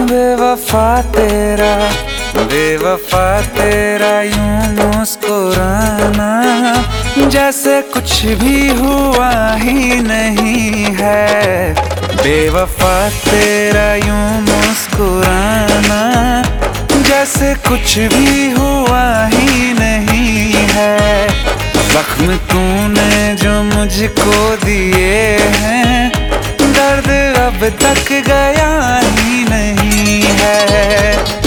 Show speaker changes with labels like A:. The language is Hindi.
A: बेवफा तेरा यूं मुस्कुराना जैसे कुछ भी हुआ ही नहीं है। बेवफा तेरा यूं मुस्कुराना जैसे कुछ भी हुआ ही नहीं है। जख्म तूने जो मुझको दिए हैं, दर्द अब तक गया ही नहीं है।